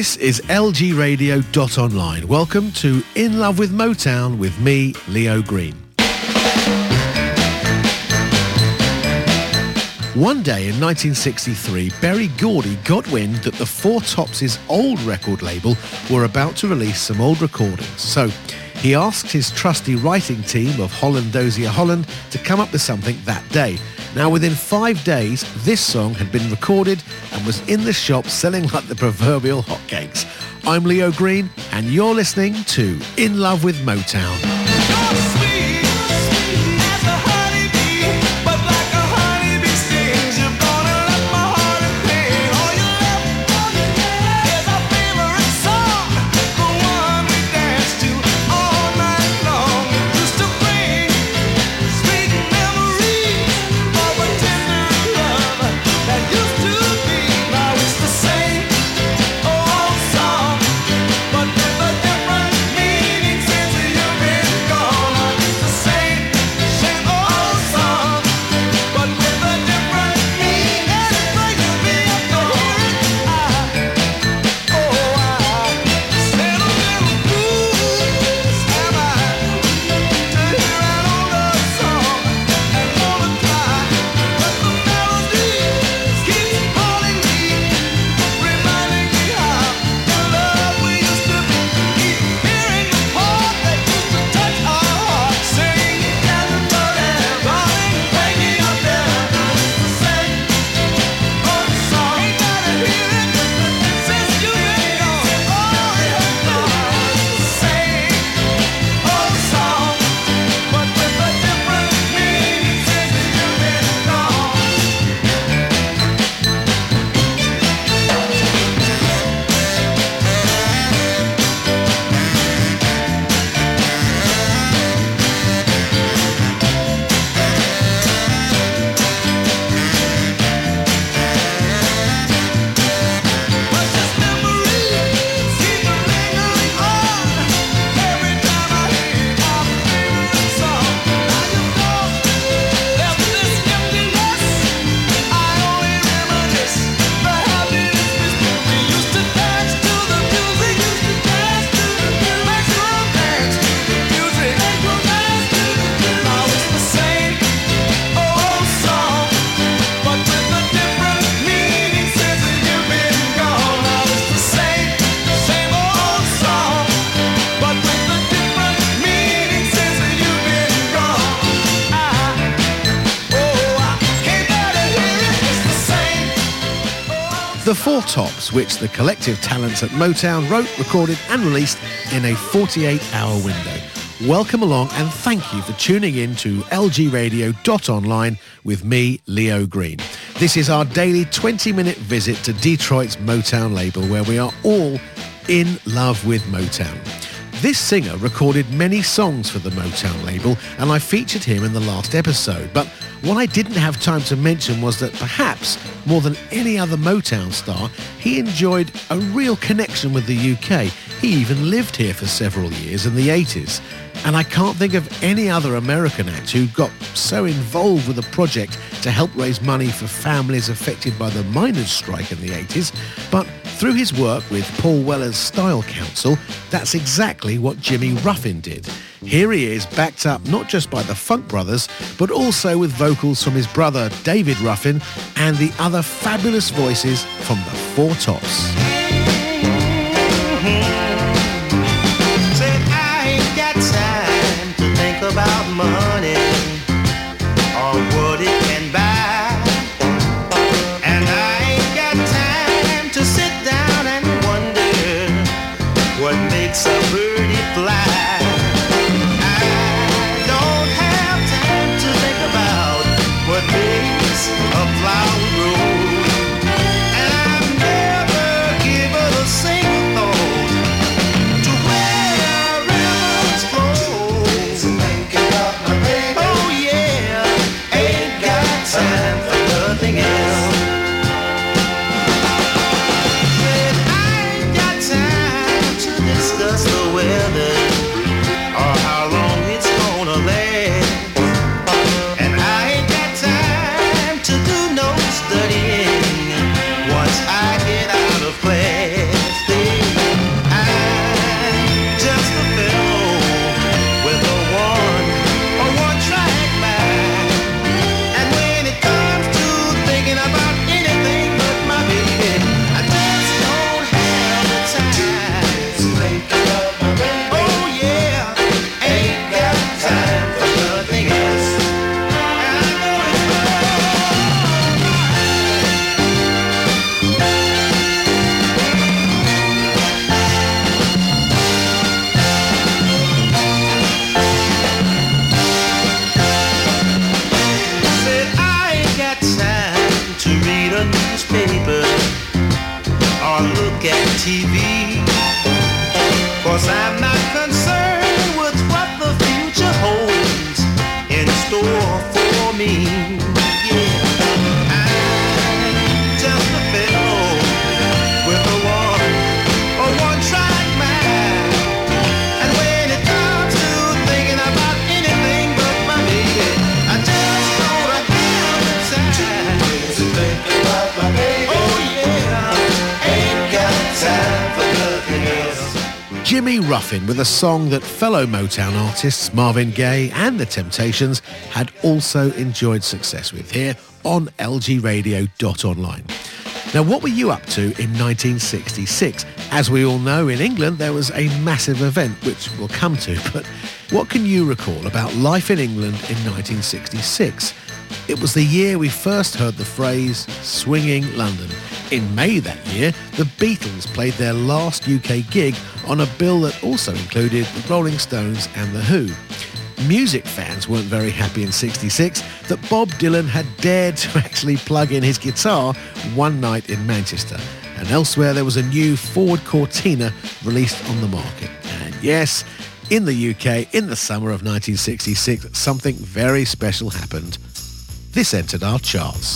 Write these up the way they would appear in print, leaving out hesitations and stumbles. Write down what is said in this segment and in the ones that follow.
This is lgradio.online. Welcome to In Love with Motown with me, Leo Green. One day in 1963, Berry Gordy got wind that the Four Tops' old record label were about to release some old recordings. So he asked his trusty writing team of Holland Dozier Holland to come up with something that day. Now, within 5 days, this song had been recorded and was in the shop selling like the proverbial hotcakes. I'm Leo Green, and you're listening to In Love with Motown. The Four Tops, which the collective talents at Motown wrote, recorded and released in a 48-hour window. Welcome along and thank you for tuning in to lgradio.online with me, Leo Green. This is our daily 20-minute visit to Detroit's Motown label, where we are all in love with Motown. This singer recorded many songs for the Motown label, and I featured him in the last episode. But what I didn't have time to mention was that perhaps more than any other Motown star, he enjoyed a real connection with the UK. He even lived here for several years in the 80s. And I can't think of any other American act who got so involved with a project to help raise money for families affected by the miners' strike in the 80s. But through his work with Paul Weller's Style Council, that's exactly what Jimmy Ruffin did. Here he is, backed up not just by the Funk Brothers, but also with vocals from his brother David Ruffin and the other fabulous voices from the Four Tops. About money or what it can buy, and I ain't got time to sit down and wonder what makes a birdie fly. I don't have time to think about what makes a flower grow, and I've never given a single thought to where rivers flow. Jimmy Ruffin with a song that fellow Motown artists Marvin Gaye and The Temptations had also enjoyed success with here on lgradio.online. Now, what were you up to in 1966? As we all know, in England there was a massive event which we'll come to, but what can you recall about life in England in 1966? It was the year we first heard the phrase swinging London. In May that year, the Beatles played their last UK gig on a bill that also included the Rolling Stones and The Who. Music fans weren't very happy in 66 that Bob Dylan had dared to actually plug in his guitar one night in Manchester. And elsewhere there was a new Ford Cortina released on the market. And yes, in the UK, in the summer of 1966, something very special happened. This entered our charts.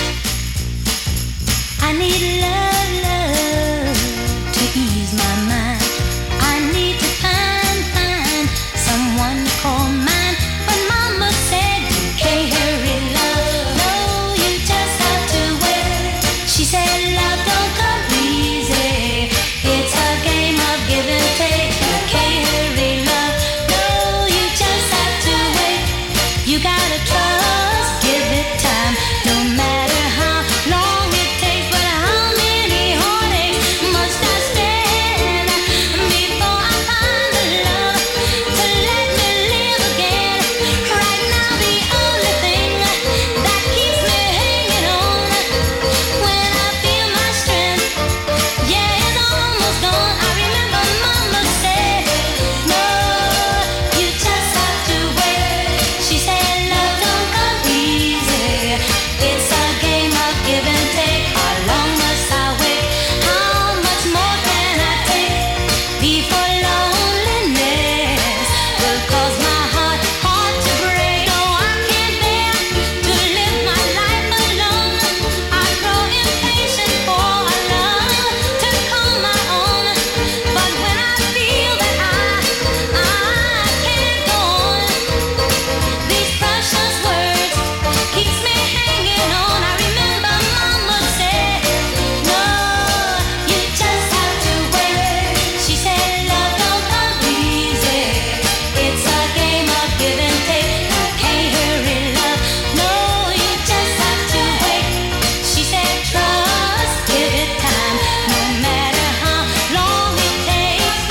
I need love to ease my mind. I need to find someone to call mine. But Mama said you can't hurry love. No, you just have to wait. She said love don't come easy. It's a game of give and take. You can't hurry love. No, you just have to wait. You gotta trust, give it time. No matter how long it takes, but how many heartaches must I stand before I find the love to let me live again? Right now the only thing that keeps me hanging on when I feel my strength, yeah, it's almost gone. I remember Mama said, no, you just have to wait. She said love don't come easy. It's a game of give and take. How long must I wait? How much more can I take before loneliness will cause my heart to break? No, I can't bear to live my life alone. I grow impatient for a love to call my own. But when I feel that I can't go on, these precious words keeps me hanging on. I remember Mama said, no, you just have to wait. She said love don't come easy. It's a game of give and take. You can't hurry love. No, you just have to wait. She said trust, give it time. No matter how long it takes.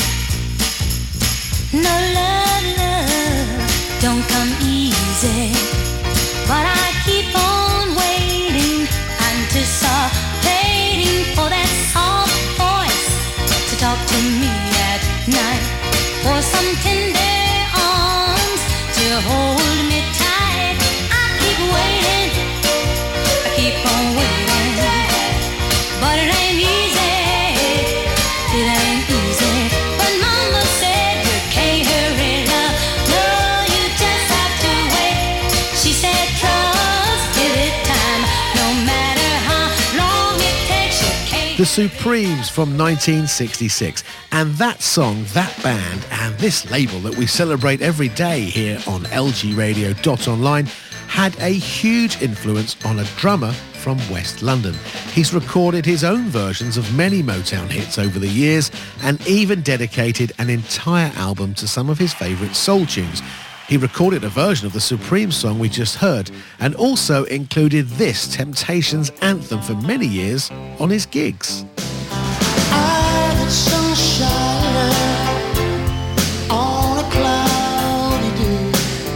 No love don't come easy. But I keep on waiting, anticipating for that soft voice to talk to me at night, for some tender arms to hold me tight. I keep waiting, I keep on waiting, but it ain't easy, it ain't easy. But Mama said you can't hurry love. No, you just have to wait. She said trust, give it time. No matter how long it takes, you can't. The Supremes from 1966. And that song, that band, and this label that we celebrate every day here on lgradio.online had a huge influence on a drummer from West London. He's recorded his own versions of many Motown hits over the years and even dedicated an entire album to some of his favourite soul tunes. He recorded a version of the Supreme song we just heard and also included this Temptations anthem for many years on his gigs. Sunshine on a cloudy day.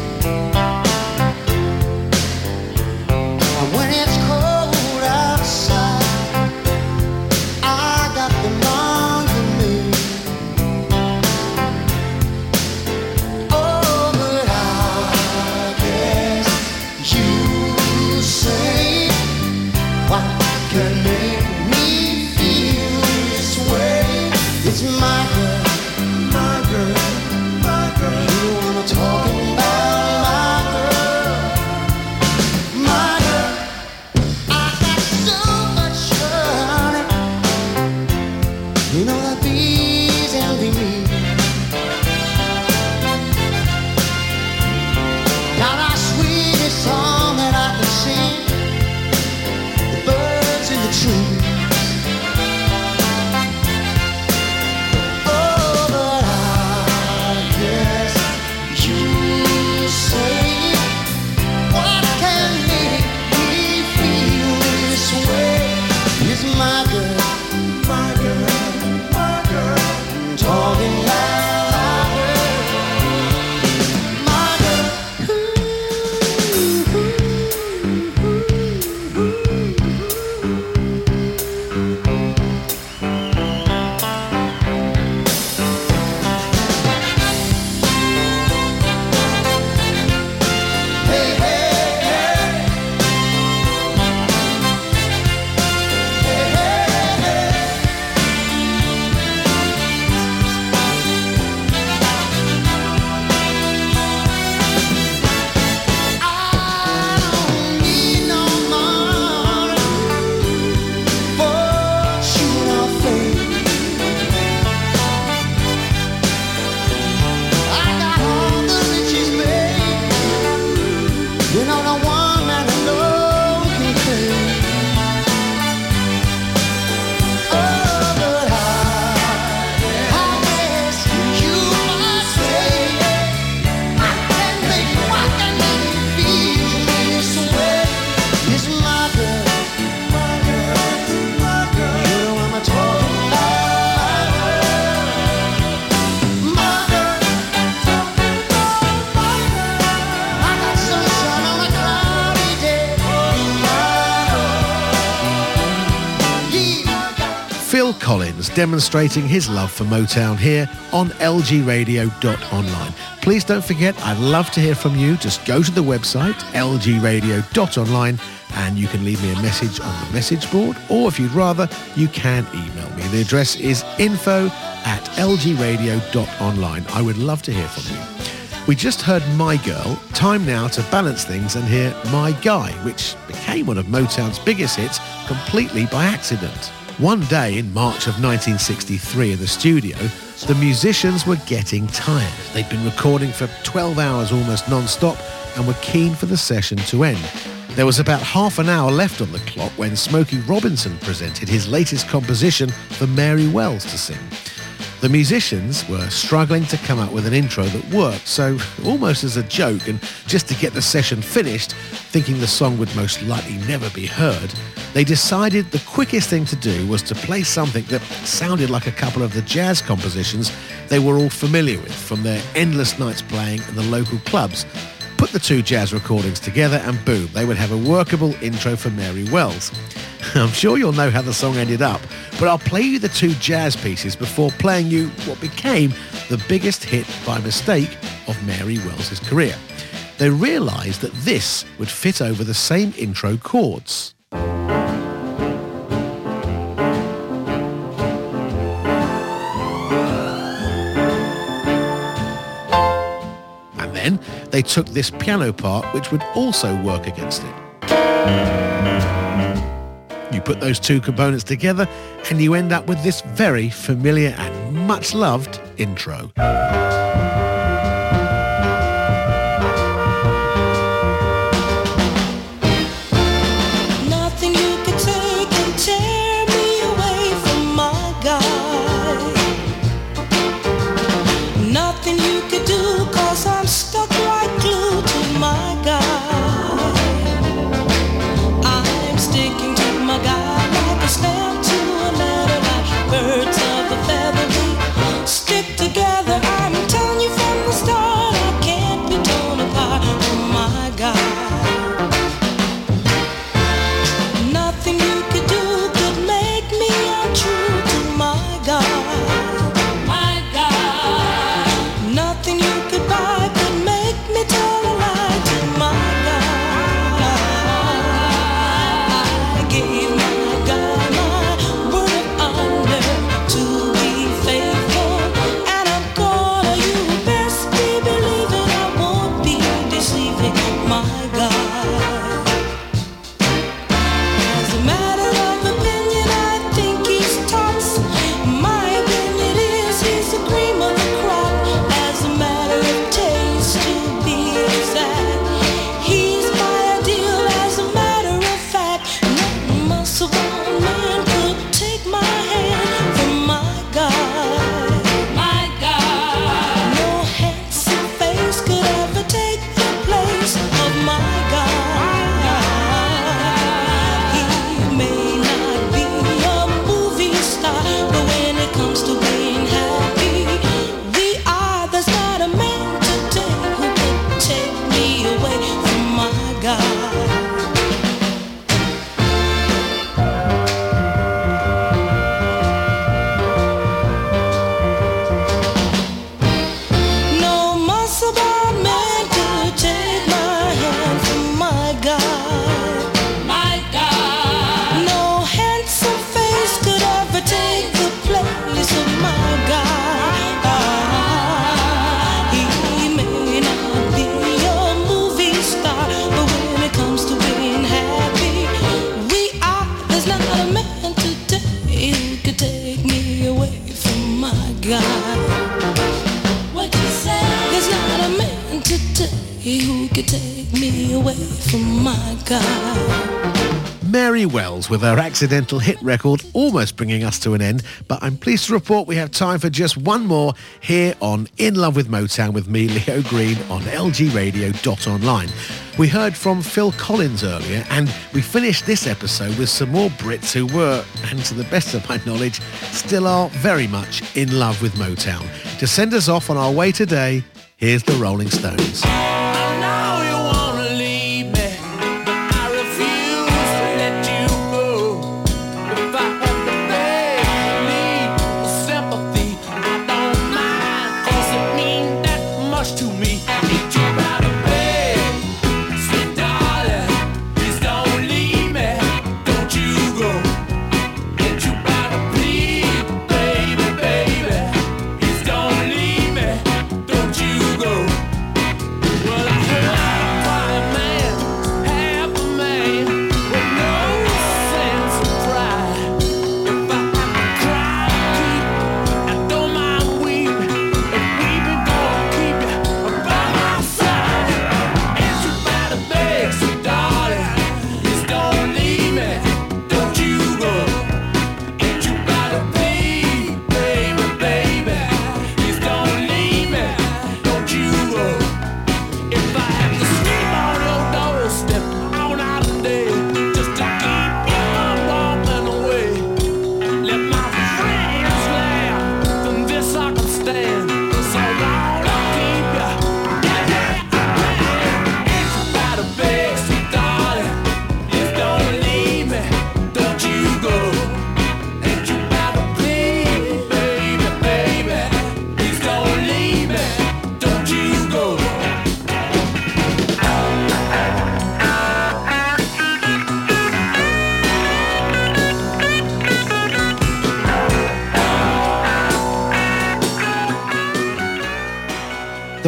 When it's cold outside, I got the longing. Oh, but I guess you say what can make me feel this way. Collins demonstrating his love for Motown here on lgradio.online. Please don't forget, I'd love to hear from you. Just go to the website lgradio.online and you can leave me a message on the message board, or if you'd rather, you can email me. The address is info@lgradio.online. I would love to hear from you. We just heard My Girl. Time now to balance things and hear My Guy, which became one of Motown's biggest hits completely by accident. One day in March of 1963 in the studio, the musicians were getting tired. They'd been recording for 12 hours almost non-stop and were keen for the session to end. There was about half an hour left on the clock when Smokey Robinson presented his latest composition for Mary Wells to sing. The musicians were struggling to come up with an intro that worked, so almost as a joke and just to get the session finished, thinking the song would most likely never be heard, they decided the quickest thing to do was to play something that sounded like a couple of the jazz compositions they were all familiar with from their endless nights playing in the local clubs. Put the two jazz recordings together and boom, they would have a workable intro for Mary Wells. I'm sure you'll know how the song ended up, but I'll play you the two jazz pieces before playing you what became the biggest hit by mistake of Mary Wells' career. They realised that this would fit over the same intro chords. And then they took this piano part which would also work against it. You put those two components together and you end up with this very familiar and much loved intro. Nothing you could take and tear me away from my guy. Nothing you could do, 'cause I'm stuck like glue to my guy. I'm sticking to my guy like a stamp to a letter, like birds of a feather. We stick together. I'm telling you from the start, I can't be torn apart from my guy. Nothing you could do could make me untrue to my guy. My guy. Nothing you could buy could make me tell a lie to my guy. I gave my guy my word of honor to be faithful, and I'm gonna, you best be believing I won't be deceiving my guy. As a matter of opinion, I think he's tops. My opinion is he's the cream of the crop. As a matter of taste, to be exact, he's my ideal. As a matter of fact, no muscle-bound man could take my hand from my guy. My guy. No handsome face could ever take the place of my guy. He may not be a movie star, but when it comes to being happy, there's not a man today who could take me away from my guy. No muscle-bound man could take my hand from my guy. My guy. No handsome face could ever take the place of my guy. He may not be a movie star, but when it comes to being happy, there's not a man today who could take me away from my guy. What you say? There's not a man today who could take me away from my guy. Mary Wells with her accidental hit record almost bringing us to an end, but I'm pleased to report we have time for just one more here on In Love with Motown with me, Leo Green, on lgradio.online. We heard from Phil Collins earlier, and we finished this episode with some more Brits who were, and to the best of my knowledge, still are very much in love with Motown. To send us off on our way today, here's the Rolling Stones. Leave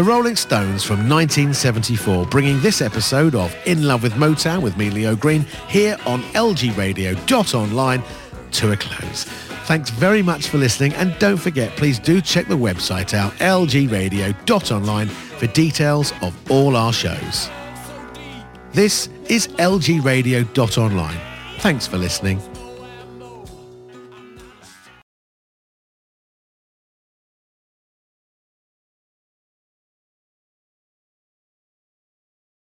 The Rolling Stones from 1974, bringing this episode of In Love with Motown with me, Leo Green, here on lgradio.online to a close. Thanks very much for listening, and don't forget, please do check the website out, lgradio.online, for details of all our shows. This is lgradio.online. Thanks for listening.